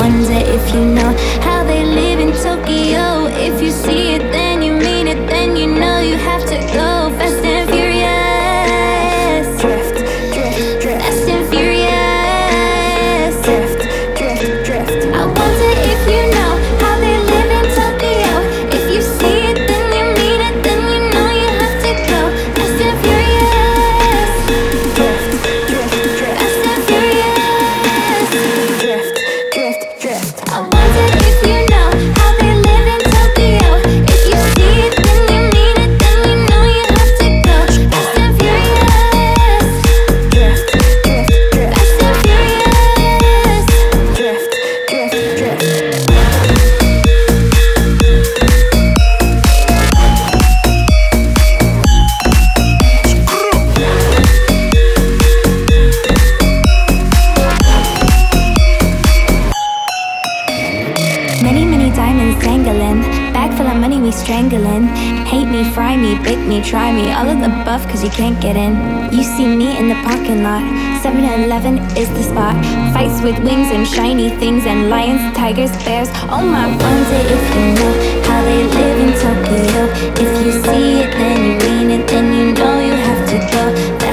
wonder if you know how they live in Tokyo. If you see it, then you mean it, then you know you have to go fast and furious. Drift, drift, drift. Fast and furious. Drift, drift, drift. I wonder if you know how they live in Tokyo. If you see it, then you mean it, then you know you have to go fast and furious. Drift, drift, drift. Fast and furious. Drift, drift, drift. I wonder if you know how they live in Tokyo. If you see it, then you mean it, then you know you have to go fast and furious. Drift, drift, drift. Fast and furious. Drift, drift, drift. Many, many diamonds dangling. Bag full of money, we strangling. Hate me, fry me, bake me, try me. All of the buff, cause you can't get in. You see me in the parking lot. 7-Eleven is the spot. Fights with wings and shiny things. And lions, tigers, bears. Oh my, wonder if you know how they live in Tokyo. If you see it, then you mean it, then you know you have to go